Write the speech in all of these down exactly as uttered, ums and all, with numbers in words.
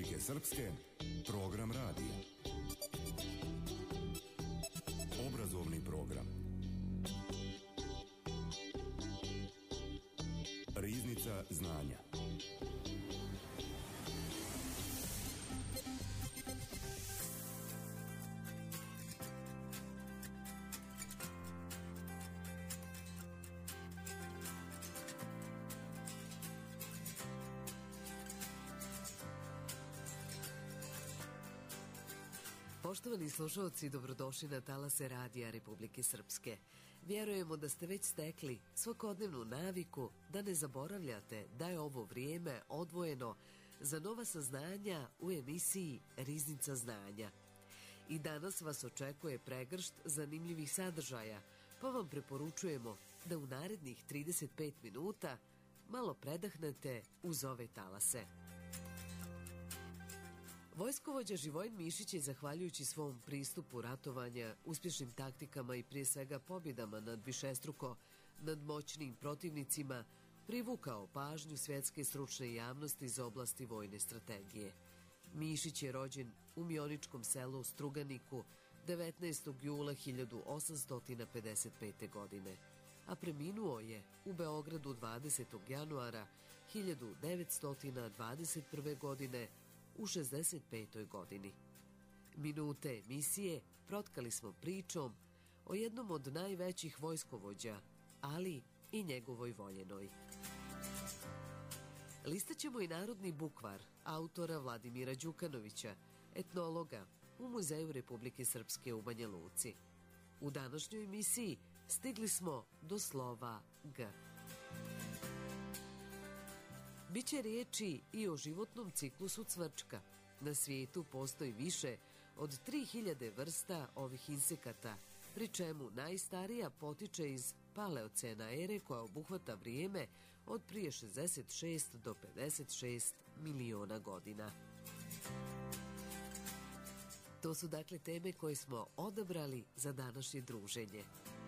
Republike Srpske, program radija. Obrazovni program. Riznica znanja. Poštovani slušalci, dobrodošli na talase Radija Republike Srpske. Vjerujemo da ste već stekli svakodnevnu naviku da ne zaboravljate da je ovo vrijeme odvojeno za nova saznanja u emisiji Riznica znanja. I danas vas očekuje pregršt zanimljivih sadržaja, pa vam preporučujemo da u narednih trideset pet minuta malo predahnete uz ove talase. Vojskovođa Živojin Mišić je, zahvaljujući svom pristupu ratovanja, uspješnim taktikama i prije svega pobjedama nad višestruko nadmoćnim protivnicima, privukao pažnju svjetske stručne javnosti iz oblasti vojne strategije. Mišić je rođen u mioničkom selu Struganiku devetnaestog jula hiljadu osamsto pedeset pete. godine, a preminuo je u Beogradu dvadesetog januara hiljadu devetsto dvadeset prve. godine u šezdeset petoj. godini. Minute emisije protkali smo pričom o jednom od najvećih vojskovođa, ali i njegovoj voljenoj. Listaćemo i narodni bukvar autora Vladimira Đukanovića, etnologa u Muzeju Republike Srpske u Banja Luci. U današnjoj emisiji stigli smo do slova G. Biće riječi i o životnom ciklusu cvrčka. Na svijetu postoji više od tri hiljade vrsta ovih insekata, pri čemu najstarija potiče iz paleocena ere koja obuhvata vrijeme od prije šezdeset šest do pedeset šest miliona godina. To su dakle teme koje smo odabrali za današnje druženje.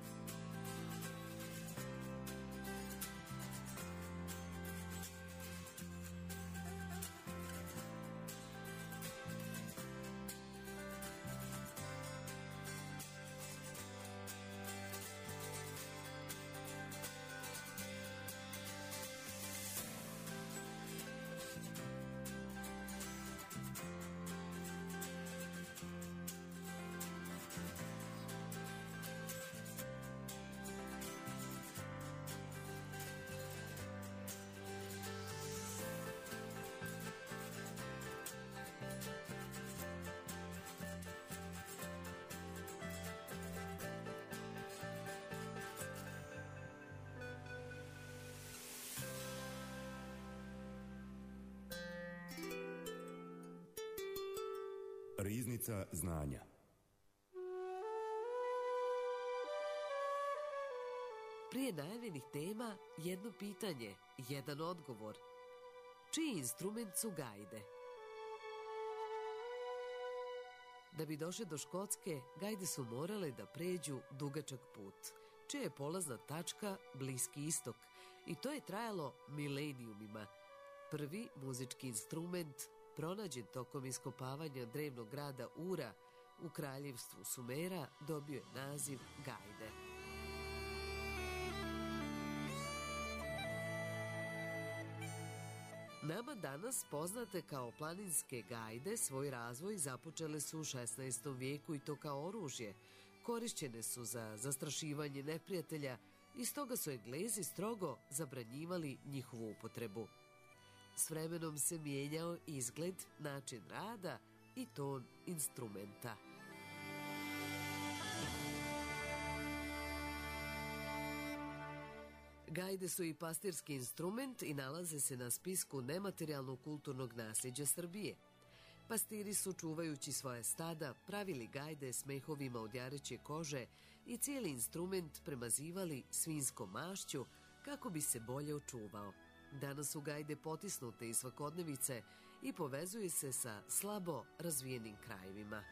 Riznica znanja. Prije najavljenih tema jedno pitanje, jedan odgovor. Čiji instrument su gajde? Da bi došle do Škotske, gajde su morale da pređu dugačak put, čija je polazna tačka Bliski istok, i to je trajalo milenijumima. Prvi muzički instrument pronađen tokom iskopavanja drevnog grada Ura u kraljevstvu Sumera dobio je naziv gajde. Nama danas poznate kao planinske gajde svoj razvoj započele su u šesnaestom vijeku i to kao oružje. Korišćene su za zastrašivanje neprijatelja i stoga su Englezi strogo zabranjivali njihovu upotrebu. S vremenom se mijenjao izgled, način rada i ton instrumenta. Gajde su i pastirski instrument i nalaze se na spisku nematerijalnog kulturnog nasljeđa Srbije. Pastiri su, čuvajući svoje stada, pravili gajde s mehovima od jareće kože i cijeli instrument premazivali svinjskom mašću kako bi se bolje očuvao. Danas su gajde potisnute iz svakodnevice i povezuje se sa slabo razvijenim krajevima.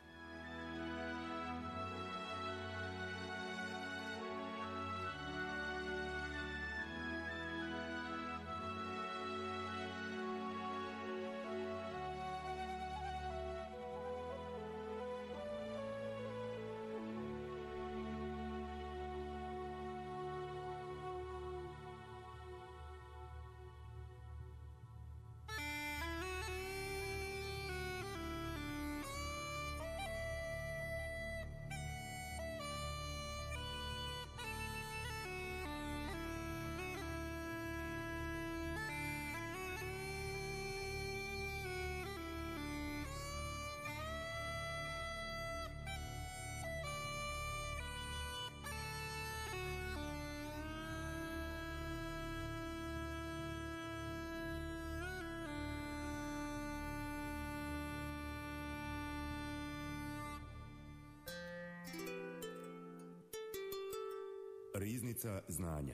Riznica znanja.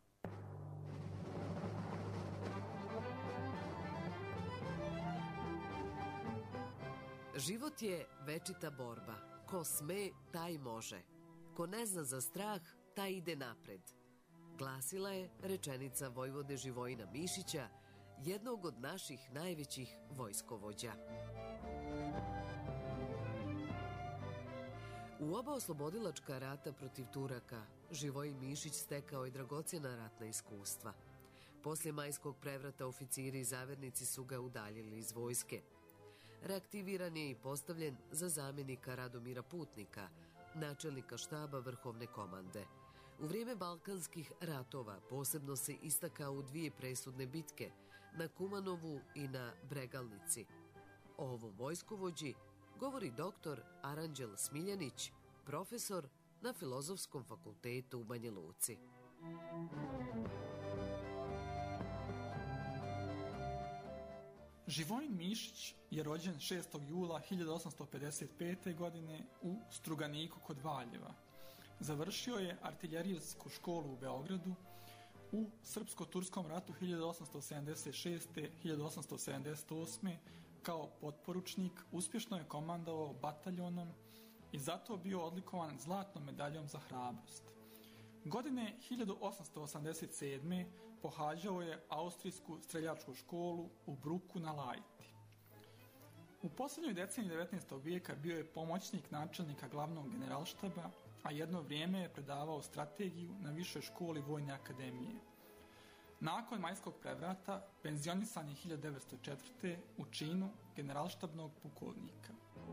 Život je večita borba. Ko sme, taj može. Ko ne zna za strah, taj ide napred. Glasila je rečenica vojvode Živojina Mišića, jednog od naših najvećih vojskovođa. U oba oslobodilačka rata protiv Turaka, Živojin Mišić stekao je dragocjena ratna iskustva. Poslije majskog prevrata oficiri i zavernici su ga udaljili iz vojske. Reaktiviran je i postavljen za zamjenika Radomira Putnika, načelnika štaba Vrhovne komande. U vrijeme Balkanskih ratova posebno se istakao u dvije presudne bitke, na Kumanovu i na Bregalnici. O ovom vojskovođi govori doktor Aranđel Smiljanić, profesor na Filozofskom fakultetu u Banja Luci. Živojin Mišić je rođen šestog jula hiljadu osamsto pedeset pete. godine u Struganiku kod Valjeva. Završio je artiljerijsku školu u Beogradu. U Srpsko-turskom ratu hiljadu osamsto sedamdeset šeste do hiljadu osamsto sedamdeset osme. kao potporučnik uspješno je komandovao bataljonom i zato bio odlikovan zlatnom medaljom za hrabrost. Godine hiljadu osamsto osamdeset sedme. pohađao je austrijsku streljačku školu u Bruku na Lajti. U posljednjoj deceniji devetnaestog vijeka bio je pomoćnik načelnika glavnog generalštaba, a jedno vrijeme je predavao strategiju na Višoj školi Vojne akademije. Nakon majskog prevrata penzionisan je hiljadu devetsto četvrte. u činu generalštabnog pukovnika.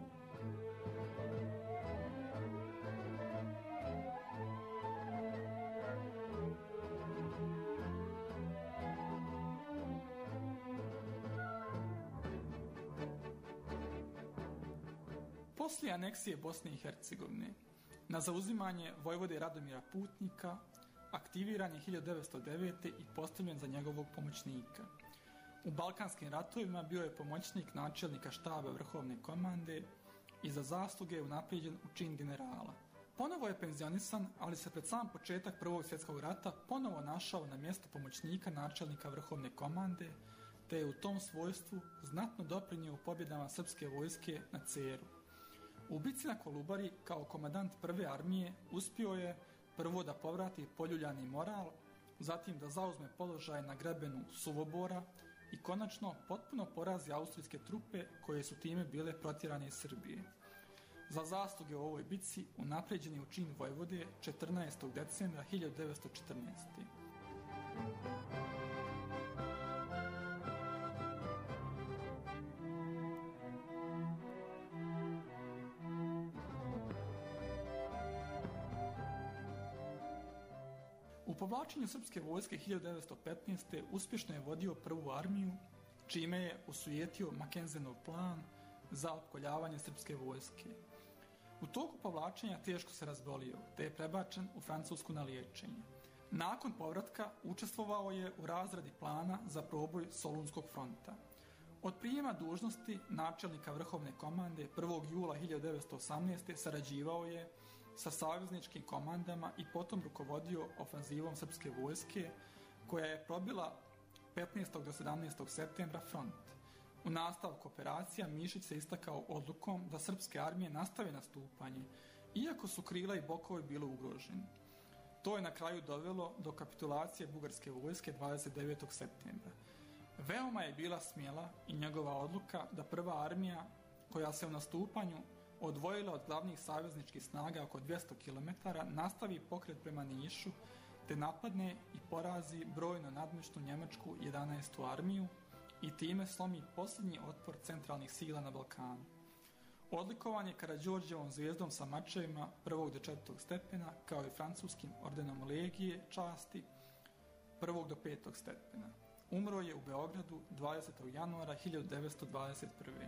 Poslije aneksije Bosne i Hercegovine, na zauzimanje vojvode Radomira Putnika, aktiviran je hiljadu devetsto devete. i postavljen za njegovog pomoćnika. U Balkanskim ratovima bio je pomoćnik načelnika štaba Vrhovne komande i za zasluge je unaprijeđen u čin generala. Ponovo je penzionisan, ali se pred sam početak Prvog svjetskog rata ponovo našao na mjestu pomoćnika načelnika Vrhovne komande, te je u tom svojstvu znatno doprinio u pobjedama srpske vojske na Ceru. U bici na Kolubari kao komandant prve armije uspio je prvo da povrati poljuljani moral, zatim da zauzme položaj na grebenu Suvobora i konačno potpuno porazi austrijske trupe koje su time bile protjerane iz Srbije. Za zasluge u ovoj bici unapređen je u čin vojvode četrnaestog decembra hiljadu devetsto četrnaeste. U povlačenju srpske vojske hiljadu devetsto petnaeste. uspješno je vodio prvu armiju, čime je osujetio Makenzenov plan za opkoljavanje srpske vojske. U toku povlačenja teško se razbolio, te je prebačen u Francusku na liječenje. Nakon povratka učestvovao je u razradi plana za proboj Solunskog fronta. Od prijema dužnosti načelnika Vrhovne komande prvog jula hiljadu devetsto osamnaeste. sarađivao je sa savezničkim komandama i potom rukovodio ofanzivom srpske vojske, koja je probila petnaestog do sedamnaestog septembra front. U nastavku operacija Mišić se istakao odlukom da srpske armije nastave nastupanje, iako su krila i bokovi bili ugroženi. To je na kraju dovelo do kapitulacije bugarske vojske dvadeset devetog septembra. Veoma je bila smjela i njegova odluka da prva armija, koja se u nastupanju odvojila od glavnih savezničkih snaga oko dvjesto kilometara, nastavi pokret prema Nišu, te napadne i porazi brojno nadmoćnu njemačku jedanaestu armiju i time slomi posljednji otpor centralnih sila na Balkanu. Odlikovan je Karađorđevom zvijezdom sa mačevima prvog do četvrtog stepena, kao i francuskim ordenom Legije časti prvog do petog stepena. Umro je u Beogradu dvadesetog januara hiljadu devetsto dvadeset prve.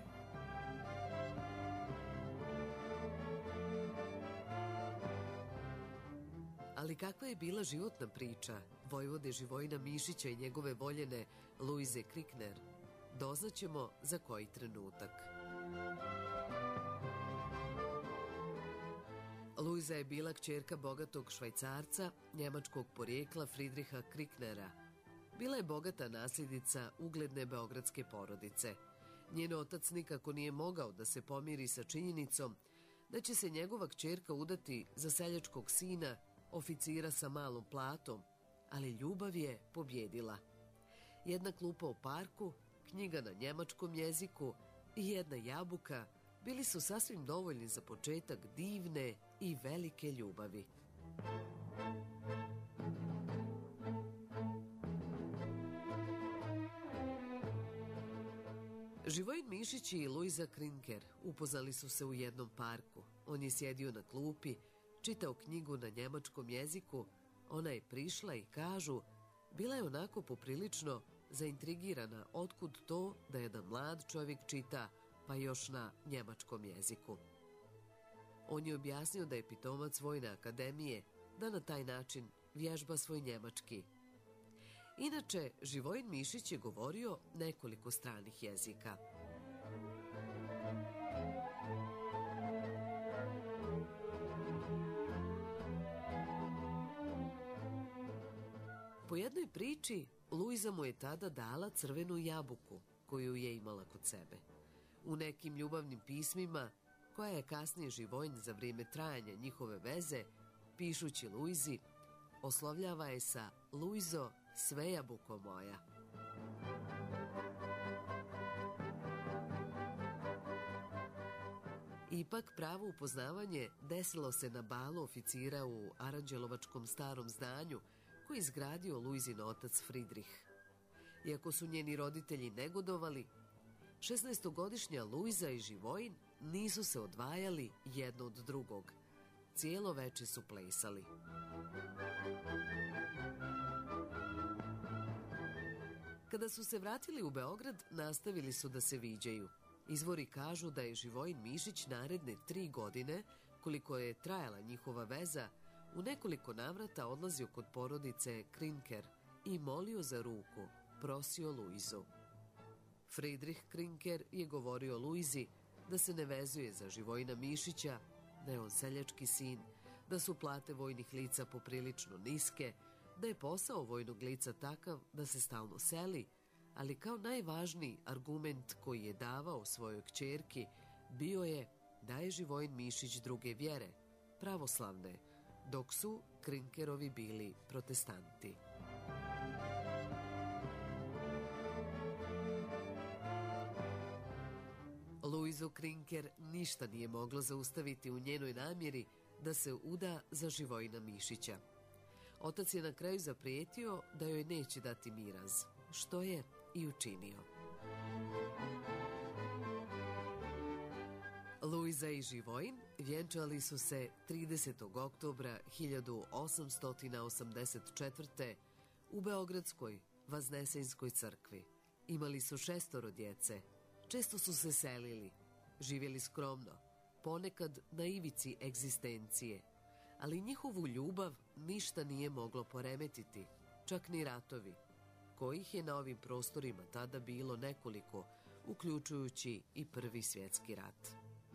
Ali kakva je bila životna priča vojvode Živojina Mišića i njegove voljene Luize Krikner, doznaćemo za koji trenutak. Luiza je bila kćerka bogatog Švajcarca, njemačkog porijekla Friedricha Krignera. Bila je bogata nasljednica ugledne beogradske porodice. Njen otac nikako nije mogao da se pomiri sa činjenicom da će se njegova kćerka udati za seljačkog sina, oficira sa malom platom, ali ljubav je pobjedila. Jedna klupa u parku, knjiga na njemačkom jeziku i jedna jabuka bili su sasvim dovoljni za početak divne i velike ljubavi. Živojin Mišić i Luiza Kringer upoznali su se u jednom parku. On je sjedio na klupi, čitao knjigu na njemačkom jeziku, ona je prišla i kažu, bila je onako poprilično zaintrigirana otkud to da jedan mlad čovjek čita, pa još na njemačkom jeziku. On je objasnio da je pitomac Vojne akademije, da na taj način vježba svoj njemački. Inače, Živojin Mišić je govorio nekoliko stranih jezika. Po jednoj priči, Luiza mu je tada dala crvenu jabuku koju je imala kod sebe. U nekim ljubavnim pismima, koja je kasnije Živojin za vrijeme trajanja njihove veze, pišući Luizi, oslovljava je sa Luizo, sve jabuko moja. Ipak pravo upoznavanje desilo se na balu oficira u Aranđelovačkom starom zdanju koji je izgradio Luizin otac Friedrich. Iako su njeni roditelji negodovali, šesnaestogodišnja Luiza i Živojin nisu se odvajali jedno od drugog. Cijelo veče su plesali. Kada su se vratili u Beograd, nastavili su da se viđaju. Izvori kažu da je Živojin Mišić naredne tri godine, koliko je trajala njihova veza, u nekoliko navrata odlazio kod porodice Krinker i molio za ruku, prosio Luizu. Friedrich Krinker je govorio Luizi da se ne vezuje za Živojina Mišića, da je on seljački sin, da su plate vojnih lica poprilično niske, da je posao vojnog lica takav da se stalno seli, ali kao najvažniji argument koji je davao svojoj kćerki bio je da je Živojin Mišić druge vjere, pravoslavne, dok su Krinkerovi bili protestanti. Luizu Krinker ništa nije moglo zaustaviti u njenoj namjeri da se uda za Živojina Mišića. Otac je na kraju zaprijetio da joj neće dati miraz, što je i učinio. Luiza i Živojin vjenčali su se tridesetog oktobra hiljadu osamsto osamdeset četvrte. u Beogradskoj Vaznesenskoj crkvi. Imali su šestoro djece, često su se selili, živjeli skromno, ponekad na ivici egzistencije, ali njihovu ljubav ništa nije moglo poremetiti, čak ni ratovi, kojih je na ovim prostorima tada bilo nekoliko, uključujući i Prvi svjetski rat.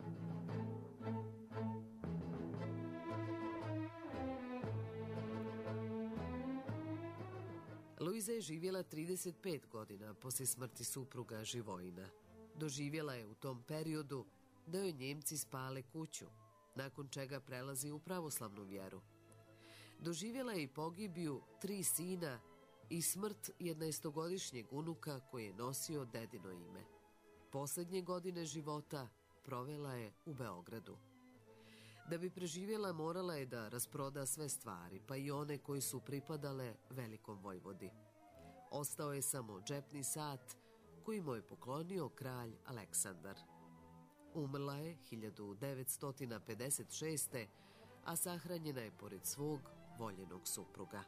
Luiza je živjela trideset pet godina poslije smrti supruga Živojina. Doživjela je u tom periodu da joj Njemci spale kuću, nakon čega prelazi u pravoslavnu vjeru. Doživjela je i pogibiju tri sina i smrt jednaestogodišnjeg unuka koji je nosio dedino ime. Posljednje godine života provela je u Beogradu. Da bi preživjela morala je da rasproda sve stvari, pa i one koji su pripadale velikom vojvodi. Ostao je samo džepni sat koji mu je poklonio kralj Aleksandar. Umrla je hiljadu devetsto pedeset šeste. a sahranjena je pored svog voljenog supruga.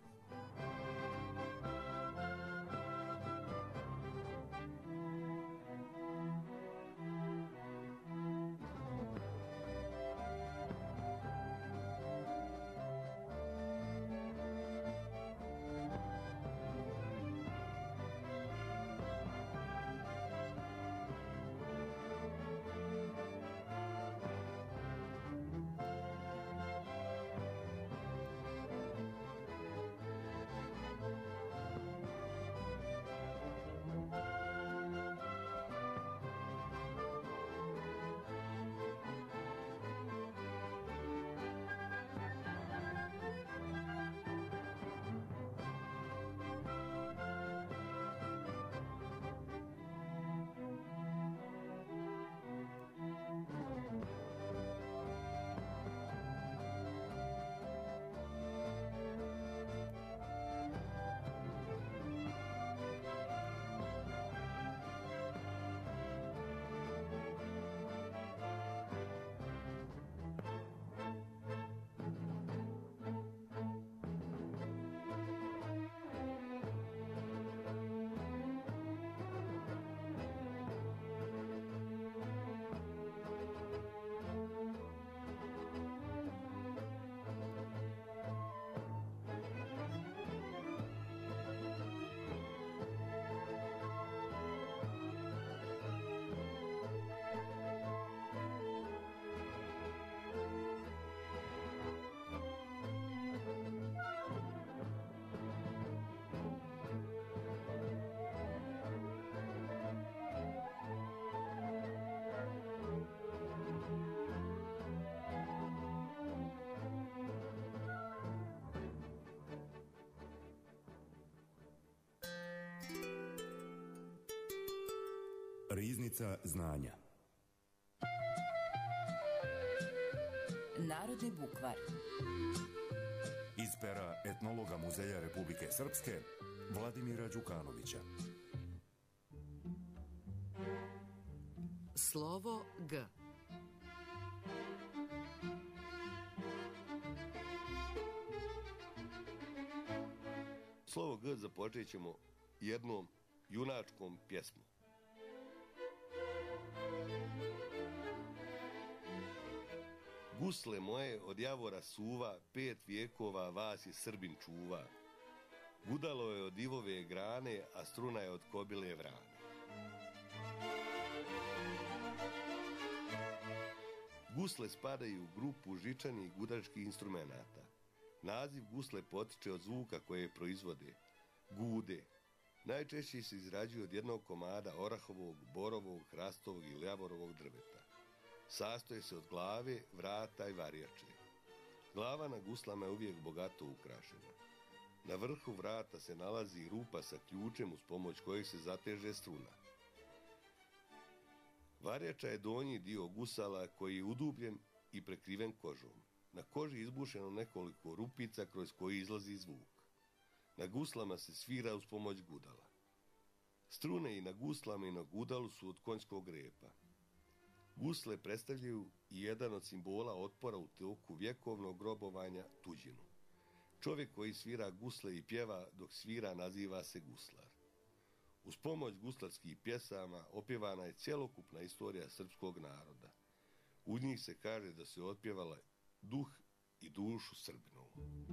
Riznica znanja. Narodni bukvar. Iz pera etnologa Muzeja Republike Srpske Vladimira Đukanovića. Slovo G. Slovo G započet ćemo jednom junačkom pjesmom. Gusle moje od javora suva, pet vijekova vas je Srbin čuva. Gudalo je od ivove grane, a struna je od kobile vrane. Gusle spadaju u grupu žičanih gudačkih instrumenata. Naziv gusle potiče od zvuka koje proizvode, gude. Najčešće se izrađuju od jednog komada orahovog, borovog, hrastovog ili javorovog drveta. Sastoje se od glave, vrata i varjače. Glava na guslama je uvijek bogato ukrašena. Na vrhu vrata se nalazi rupa sa ključem uz pomoć kojeg se zateže struna. Varjača je donji dio gusala koji je udubljen i prekriven kožom. Na koži je izbušeno nekoliko rupica kroz koji izlazi zvuk. Na guslama se svira uz pomoć gudala. Strune i na guslama i na gudalu su od konjskog repa. Gusle predstavljaju i jedan od simbola otpora u toku vjekovnog grobovanja tuđinu. Čovjek koji svira gusle i pjeva dok svira naziva se guslar. Uz pomoć guslarskih pjesama opjevana je cjelokupna istorija srpskog naroda. U njih se kaže da se otpjevala duh i dušu Srbinovu.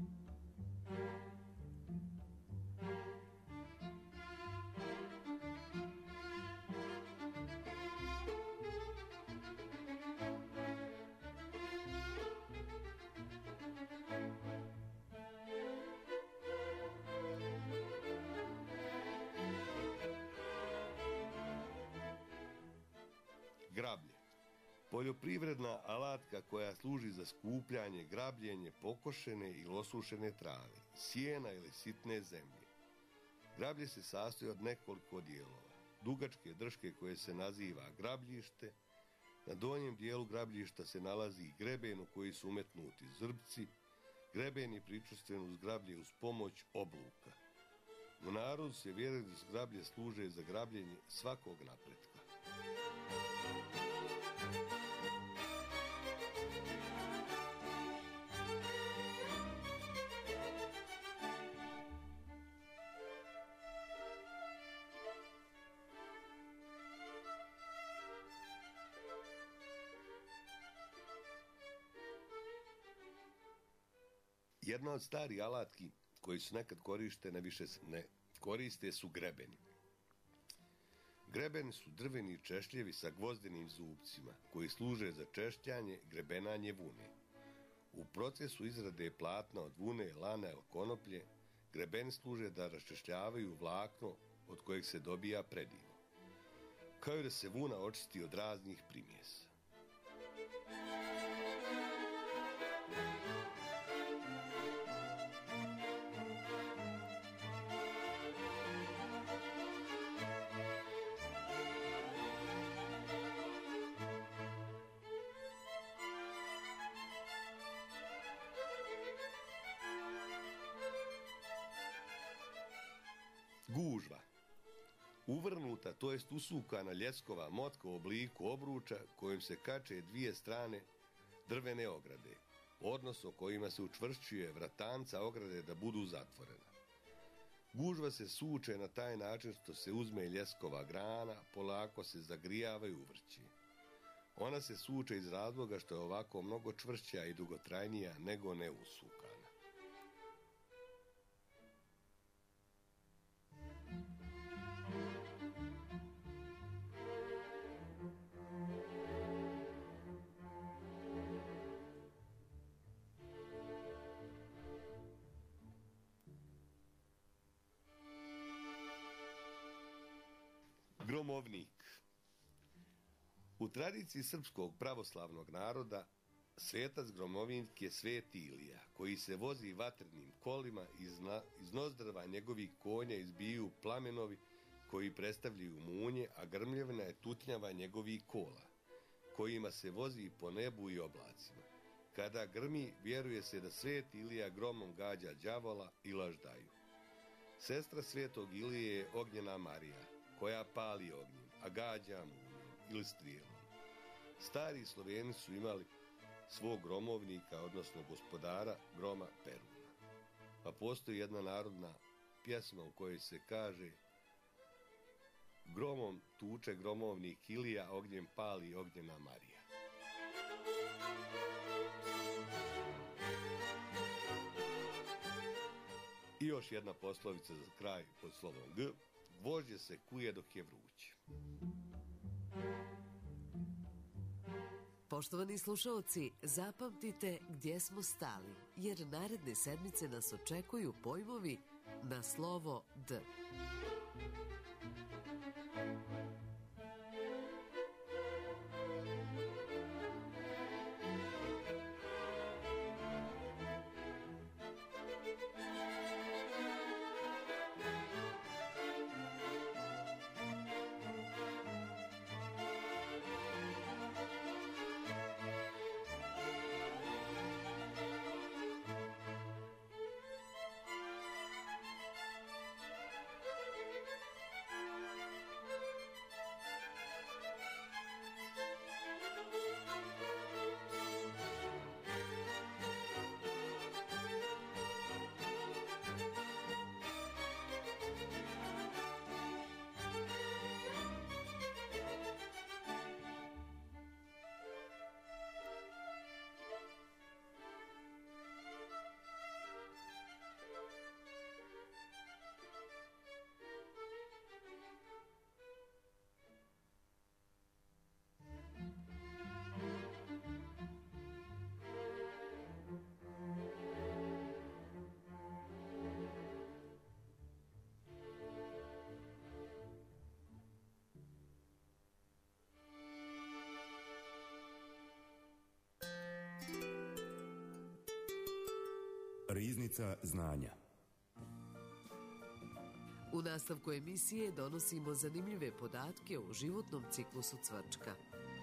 Grablje. Poljoprivredna alatka koja služi za skupljanje, grabljenje pokošene ili osušene trave, sjena ili sitne zemlje. Grablje se sastoji od nekoliko dijelova. Dugačke drške koje se naziva grabljište. Na donjem dijelu grabljišta se nalazi greben u koji su umetnuti zrbci. Greben je pričvršten uz grablje uz pomoć obluka. U narodu se vjeruje da grablje služe za grabljenje svakog napretka. Jedna od starih alatki koji su nekad korištene, više se ne koriste, su grebeni. Grebeni su drveni češljevi sa gvozdenim zubcima koji služe za češljanje, grebenanje vune. U procesu izrade platna od vune, lana ili konoplje, grebeni služe da raščešljavaju vlakno od kojeg se dobija predivo, kao i da se vuna očisti od raznih primjesa. Gužva. Uvrnuta, to jest usukana ljeskova motka u obliku obruča kojim se kače dvije strane drvene ograde, odnosno kojima se učvršćuje vratanca ograde da budu zatvorena. Gužva se suče na taj način što se uzme ljeskova grana, polako se zagrijava i uvrći. Ona se suče iz razloga što je ovako mnogo čvršća i dugotrajnija nego neusukana. Gromovnik. U tradiciji srpskog pravoslavnog naroda svetac gromovnik je Sveti Ilija, koji se vozi vatrenim kolima, iz, na, iz nozdrva njegovih konja izbiju plamenovi koji predstavljaju munje, a grmljevina je tutnjava njegovih kola, kojima se vozi po nebu i oblacima. Kada grmi, vjeruje se da sveti Ilija gromom gađa đavola i laždaju. Sestra svetog Ilije je ognjena Marija, koja pali ognjem, a gađa munjem ili strijelom. Stari Sloveni su imali svog gromovnika, odnosno gospodara groma Peruna. Pa postoji jedna narodna pjesma u kojoj se kaže: gromom tuče gromovnik Ilija, ognjem pali ognjena Marija. I još jedna poslovica za kraj pod slovom G. Gvožđe se kuje dok je vruće. Poštovani slušaoci, zapamtite gdje smo stali, jer naredne sedmice nas očekuju pojmovi na slovo D. Riznica znanja. U nastavku emisije donosimo zanimljive podatke o životnom ciklusu cvrčka.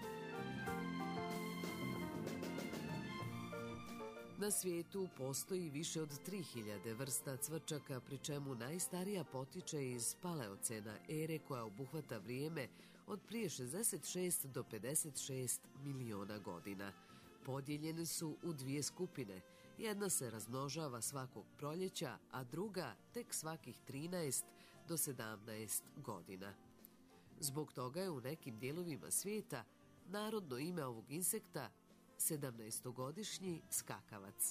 Na svijetu postoji više od tri hiljade vrsta cvrčaka, pri čemu najstarija potiče iz paleocena ere koja obuhvata vrijeme od prije šezdeset šest do pedeset šest miliona godina. Podijeljene su u dvije skupine. Jedna se razmnožava svakog proljeća, a druga tek svakih trinaest do sedamnaest godina. Zbog toga je u nekim dijelovima svijeta narodno ime ovog insekta sedamnaestogodišnji skakavac.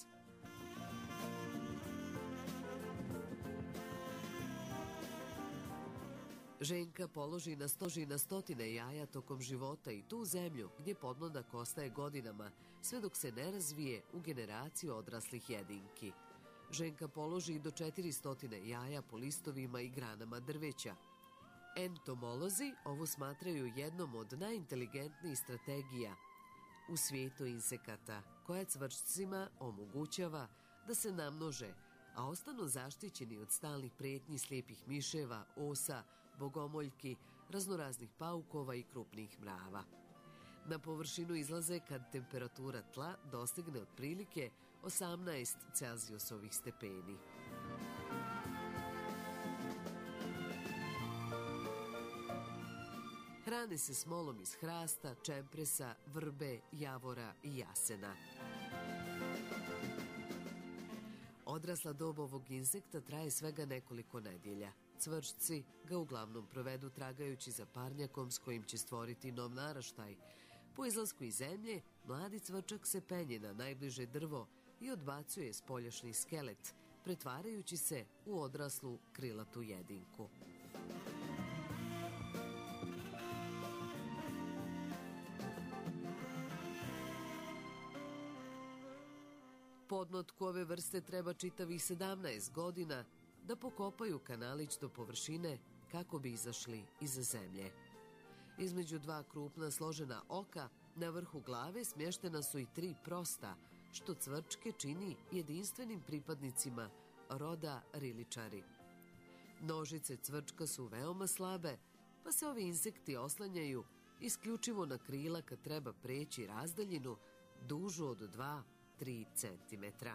Ženka položi na stoži na stotine jaja tokom života i tu zemlju gdje podmladak ostaje godinama, sve dok se ne razvije u generaciju odraslih jedinki. Ženka položi i do četiristo jaja po listovima i granama drveća. Entomolozi ovo smatraju jednom od najinteligentnijih strategija u svijetu insekata, koja cvrčcima omogućava da se namnože, a ostanu zaštićeni od stalnih prijetnji slijepih miševa, osa, bogomoljki, raznoraznih paukova i krupnih mrava. Na površinu izlaze kad temperatura tla dostigne otprilike osamnaest celzijusovih stepeni. Hrane se smolom iz hrasta, čempresa, vrbe, javora i jasena. Odrasla dob ovog insekta traje svega nekoliko nedjelja. Cvrčci ga uglavnom provedu tragajući za parnjakom s kojim će stvoriti nov naraštaj. Po izlasku iz zemlje, mladi cvrčak se penje na najbliže drvo i odbacuje spoljašnji skelet, pretvarajući se u odraslu krilatu jedinku. Podmlatku ove vrste treba čitavih sedamnaest godina da pokopaju kanalić do površine kako bi izašli iza zemlje. Između dva krupna složena oka na vrhu glave smještena su i tri prosta, što cvrčke čini jedinstvenim pripadnicima roda riličari. Nožice cvrčka su veoma slabe, pa se ovi insekti oslanjaju isključivo na krila kad treba preći razdaljinu dužu od dva do tri centimetra.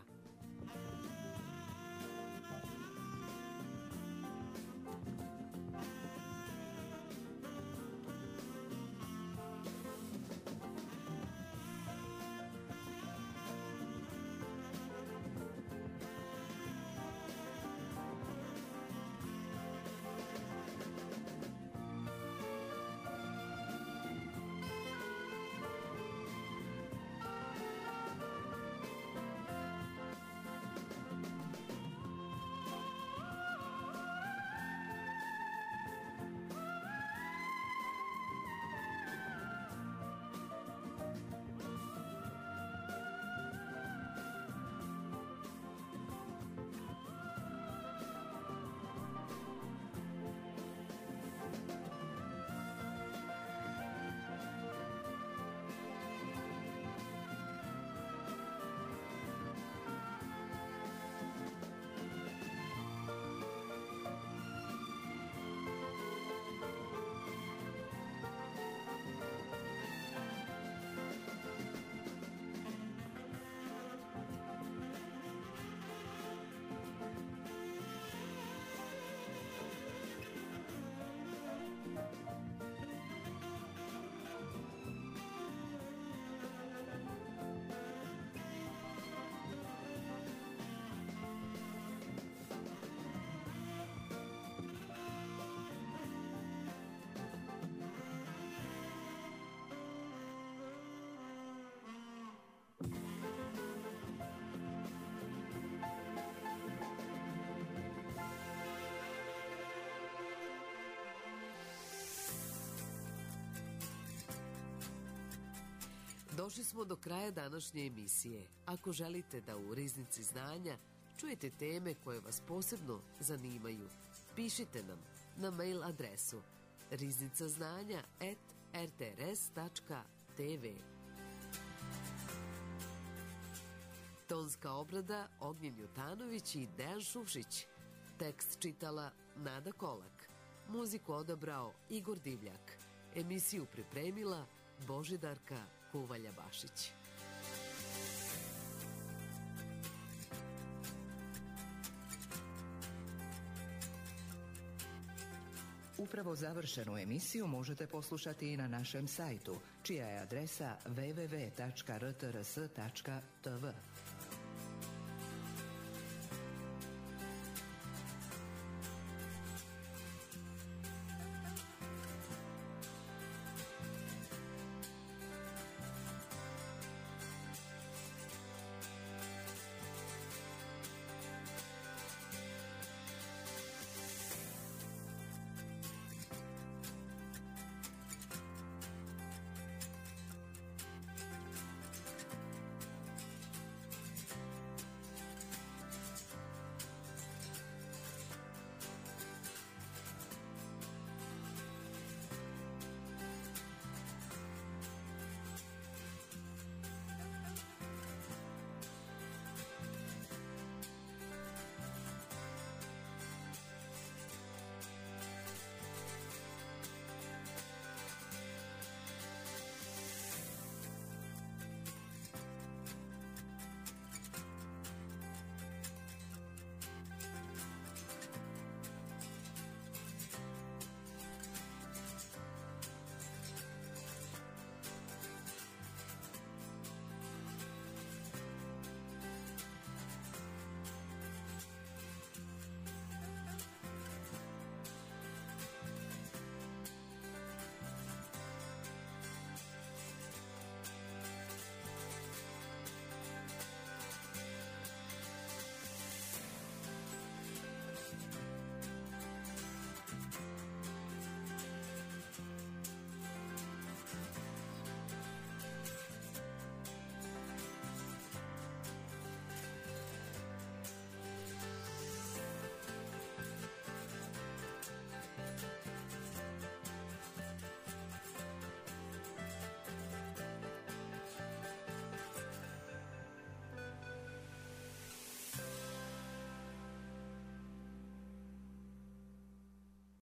Došli smo do kraja današnje emisije. Ako želite da u Riznici znanja čujete teme koje vas posebno zanimaju, pišite nam na mail adresu riznicaznanja at r t r s tačka t v. Tonska obrada Ognjen Jutanović i Dejan Šušić. Tekst čitala Nada Kolak. Muziku odabrao Igor Divljak. Emisiju pripremila Božidarka Kuvalja-Bašić. Upravo završenu emisiju možete poslušati i na našem sajtu, čija je adresa w w w tačka r t r s tačka t v.